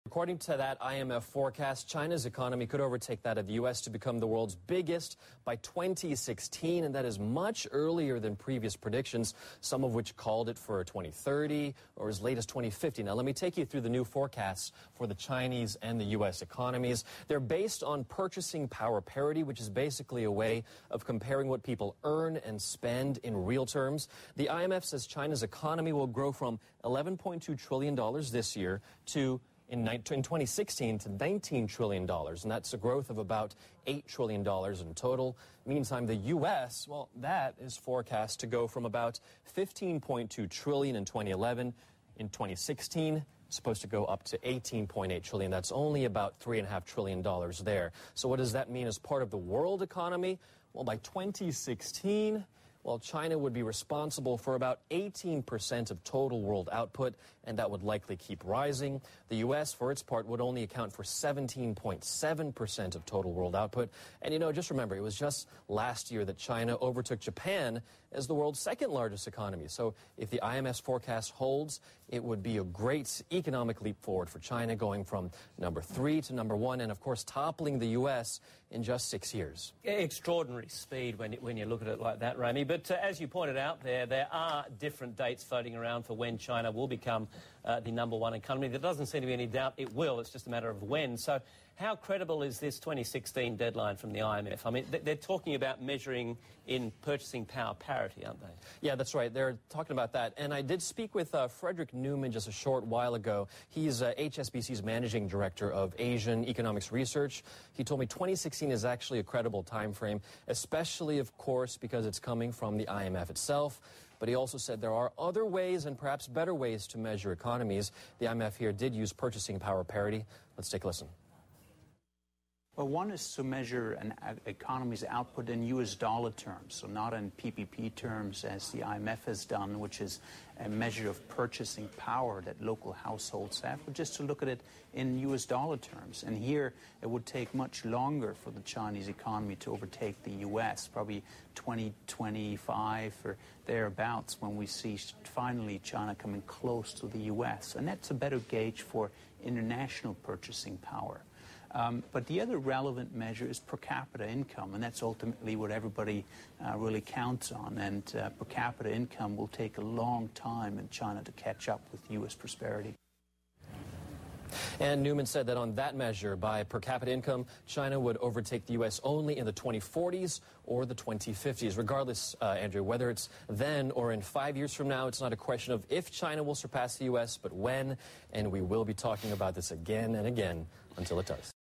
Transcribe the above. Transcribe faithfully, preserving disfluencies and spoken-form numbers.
According to that I M F forecast, China's economy could overtake that of the U S to become the world's biggest by twenty sixteen, and that is much earlier than previous predictions, some of which called it for twenty thirty or as late as twenty fifty. Now, let me take you through the new forecasts for the Chinese and the U S economies. They're based on purchasing power parity, which is basically a way of comparing what people earn and spend in real terms. The I M F says China's economy will grow from eleven point two trillion dollars this year to In, in twenty sixteen to nineteen trillion dollars, and that's a growth of about eight trillion dollars in total. Meantime, the U S, well, that is forecast to go from about fifteen point two trillion dollars in twenty eleven. In twenty sixteen, it's supposed to go up to eighteen point eight trillion dollars. That's only about three point five trillion dollars there. So what does that mean as part of the world economy? Well, by twenty sixteen, well, China would be responsible for about eighteen percent of total world output, and that would likely keep rising. The U S, for its part, would only account for seventeen point seven percent of total world output. And, you know, just remember, it was just last year that China overtook Japan as the world's second largest economy. So if the I M F's forecast holds, it would be a great economic leap forward for China, going from number three to number one, and, of course, toppling the U S in just six years. Extraordinary speed when, when you look at it like that, Rami. But uh, as you pointed out there, there are different dates floating around for when China will become uh, the number one economy. There doesn't seem to be any doubt it will. It's just a matter of when. So how credible is this twenty sixteen deadline from the I M F? I mean, they're talking about measuring in purchasing power parity, aren't they? Yeah, that's right. They're talking about that. And I did speak with uh, Frederick Newman just a short while ago. He's uh, H S B C's managing director of Asian economics research. He told me twenty sixteen is actually a credible time frame, especially, of course, because it's coming from the I M F itself. But he also said there are other ways and perhaps better ways to measure economies. The I M F here did use purchasing power parity. Let's take a listen. Well, one is to measure an economy's output in U S dollar terms, so not in P P P terms as the I M F has done, which is a measure of purchasing power that local households have, but just to look at it in U S dollar terms. And here it would take much longer for the Chinese economy to overtake the U S, probably twenty twenty-five or thereabouts, when we see finally China coming close to the U S. And that's a better gauge for international purchasing power. Um, but the other relevant measure is per capita income, and that's ultimately what everybody uh, really counts on. And uh, per capita income will take a long time in China to catch up with U S prosperity. And Newman said that on that measure, by per capita income, China would overtake the U S only in the twenty forties or the twenty fifties. Regardless, uh, Andrew, whether it's then or in five years from now, it's not a question of if China will surpass the U S, but when. And we will be talking about this again and again until it does.